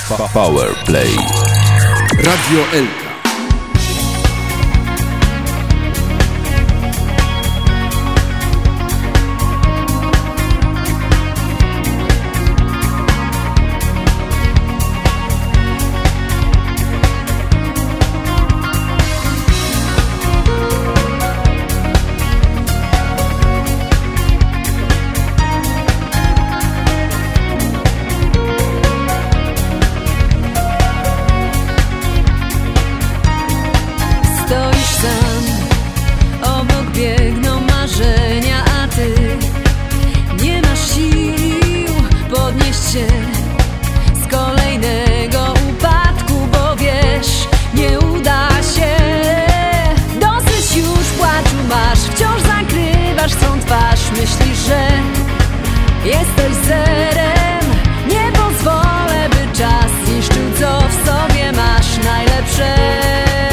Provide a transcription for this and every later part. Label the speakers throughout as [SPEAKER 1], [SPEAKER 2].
[SPEAKER 1] Power Play. Radio Elka.
[SPEAKER 2] Biegną marzenia, a ty nie masz sił podnieść się z kolejnego upadku, bo wiesz, nie uda się. Dosyć już płaczu masz, wciąż zakrywasz swą twarz. Myślisz, że jesteś zerem. Nie pozwolę, by czas zniszczył, co w sobie masz najlepszego.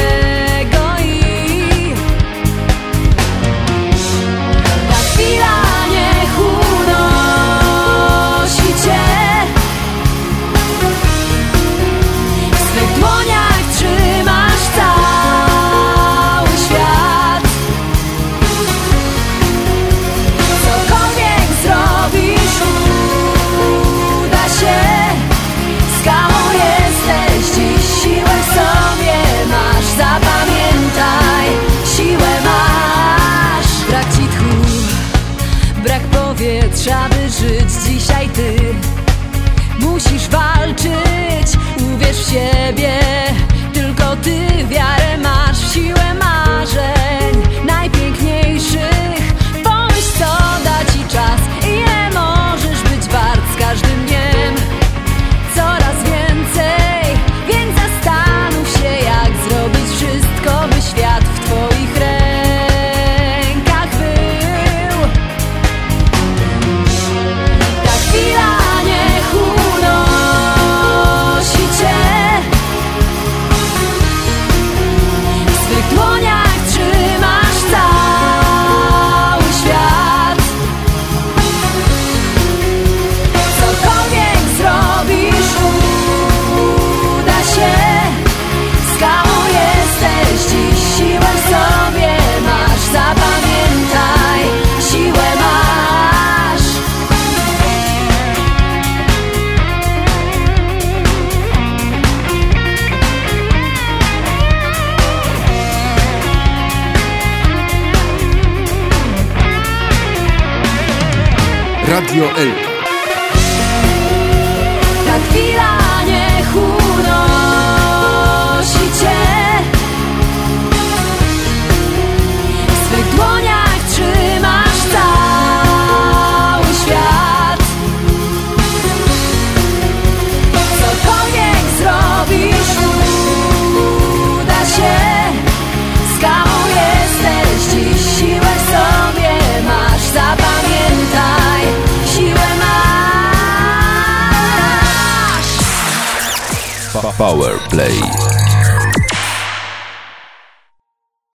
[SPEAKER 2] Powietrza, by żyć dzisiaj ty musisz walczyć, uwierz w siebie. Tylko ty wiarę masz w siłę marzeń najpiękniejszych. Pomyśl, co da ci czas, ile możesz być wart z każdym dniem. Coraz więcej, więc zastanów się, jak zrobić wszystko, by świat w twoich rękach.
[SPEAKER 1] Radio Elka.
[SPEAKER 2] Ta chwila niech unosi cię. W swych dłoniach trzymasz cały świat. Cokolwiek zrobisz, uda się. Skałą jesteś dziś, siłę w sobie masz, zapamiętaj.
[SPEAKER 1] Power Play.